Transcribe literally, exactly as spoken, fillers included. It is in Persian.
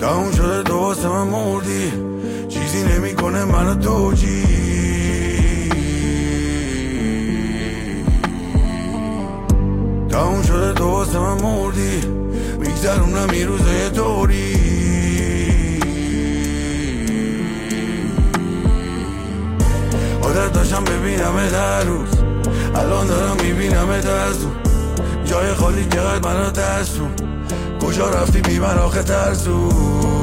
تموم شده تو واسه من مردی، چیزی نمیکنه منو توجی. تموم شده تو واسه من مردی، میگذرونم این روزه یه طوری. عادت داشتم ببینمت هر روز، الان دارم میبینمت از دور. جای خالی چقدر منو ترسون، کجا رفتی بی من آخه ترسون.